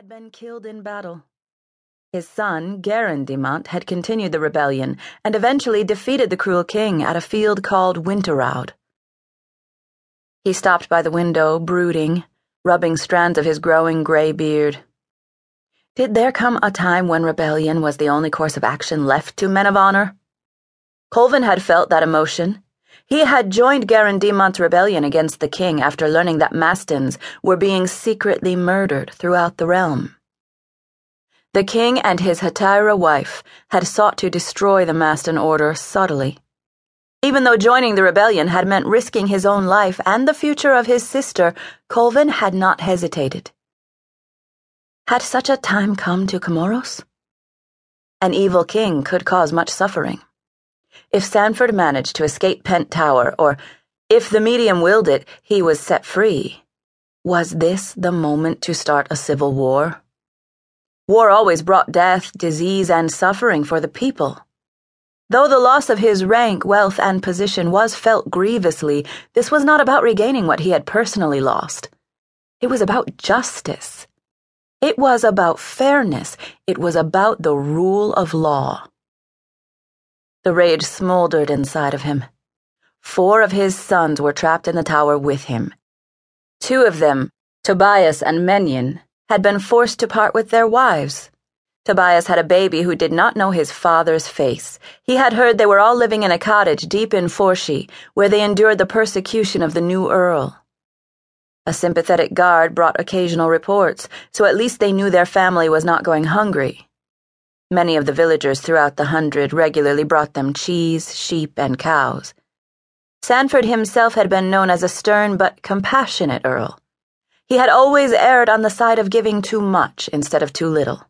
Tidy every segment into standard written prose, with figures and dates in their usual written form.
had been killed in battle. His son, Garandimont, had continued the rebellion and eventually defeated the cruel king at a field called Winterraud. He stopped by the window, brooding, rubbing strands of his growing gray beard. Did there come a time when rebellion was the only course of action left to men of honor? Colvin had felt that emotion. He had joined Garandimont's rebellion against the king after learning that Mastins were being secretly murdered throughout the realm. The king and his Hetaira wife had sought to destroy the Mastin order subtly. Even though joining the rebellion had meant risking his own life and the future of his sister, Colvin had not hesitated. Had such a time come to Comoros? An evil king could cause much suffering. If Sanford managed to escape Pent Tower, or if the medium willed it, he was set free. Was this the moment to start a civil war? War always brought death, disease, and suffering for the people. Though the loss of his rank, wealth, and position was felt grievously, this was not about regaining what he had personally lost. It was about justice. It was about fairness. It was about the rule of law. The rage smoldered inside of him. 4 of his sons were trapped in the tower with him. 2 of them, Tobias and Menyen, had been forced to part with their wives. Tobias had a baby who did not know his father's face. He had heard they were all living in a cottage deep in Forshi, where they endured the persecution of the new earl. A sympathetic guard brought occasional reports, so at least they knew their family was not going hungry. Many of the villagers throughout the 100 regularly brought them cheese, sheep, and cows. Sanford himself had been known as a stern but compassionate earl. He had always erred on the side of giving too much instead of too little.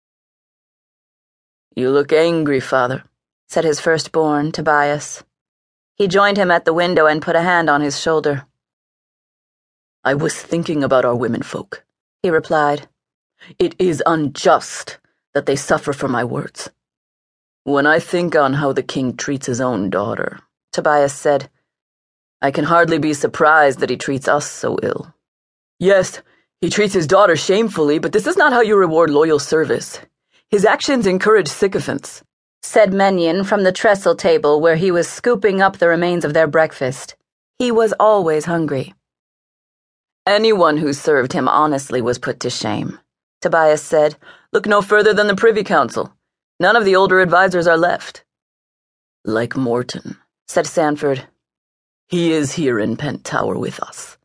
"You look angry, father," said his firstborn, Tobias. He joined him at the window and put a hand on his shoulder. "I was thinking about our womenfolk," he replied. "It is unjust that they suffer for my words. When I think on how the king treats his own daughter," Tobias said, "I can hardly be surprised that he treats us so ill." "Yes, he treats his daughter shamefully, but this is not how you reward loyal service. His actions encourage sycophants," said Menyen from the trestle table where he was scooping up the remains of their breakfast. He was always hungry. "Anyone who served him honestly was put to shame," Tobias said. "Look no further than the Privy Council. None of the older advisors are left." "Like Morton," said Sanford. "He is here in Pent Tower with us."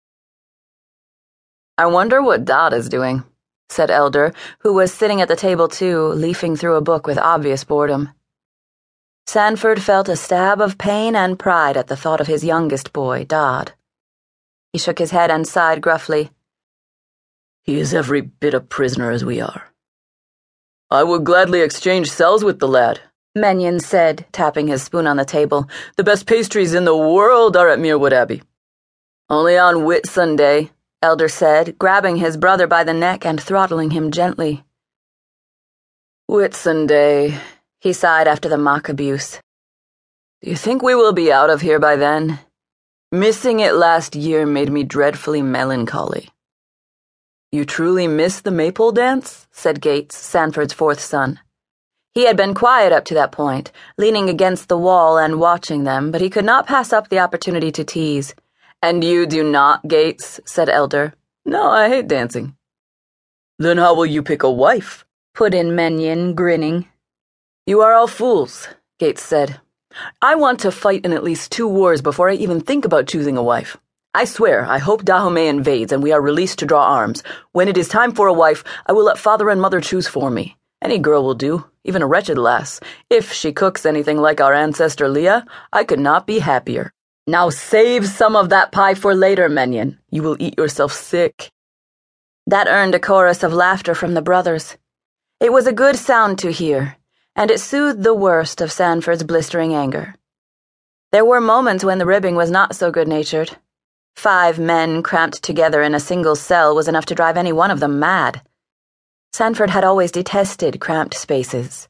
"I wonder what Dot is doing," said Elder, who was sitting at the table too, leafing through a book with obvious boredom. Sanford felt a stab of pain and pride at the thought of his youngest boy, Dodd. He shook his head and sighed gruffly. "He is every bit a prisoner as we are." "I would gladly exchange cells with the lad," Menyen said, tapping his spoon on the table. "The best pastries in the world are at Muirwood Abbey." "Only on Whitsunday," Elder said, grabbing his brother by the neck and throttling him gently. "Whitsunday," he sighed after the mock abuse. "Do you think we will be out of here by then? Missing it last year made me dreadfully melancholy." "You truly miss the maypole dance?" said Gates, Sanford's 4th son. He had been quiet up to that point, leaning against the wall and watching them, but he could not pass up the opportunity to tease. "And you do not, Gates?" said Elder. "No, I hate dancing." "Then how will you pick a wife?" put in Menyen, grinning. "You are all fools," Gates said. "I want to fight in at least 2 wars before I even think about choosing a wife. I swear, I hope Dahomey invades and we are released to draw arms. When it is time for a wife, I will let father and mother choose for me. Any girl will do, even a wretched lass. If she cooks anything like our ancestor Leah, I could not be happier. Now save some of that pie for later, Menyen. You will eat yourself sick." That earned a chorus of laughter from the brothers. It was a good sound to hear, and it soothed the worst of Sanford's blistering anger. There were moments when the ribbing was not so good-natured. 5 men cramped together in a single cell was enough to drive any one of them mad. Sanford had always detested cramped spaces.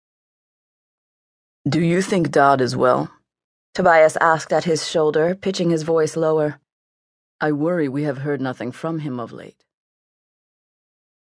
"Do you think Dodd is well?" Tobias asked at his shoulder, pitching his voice lower. "I worry we have heard nothing from him of late."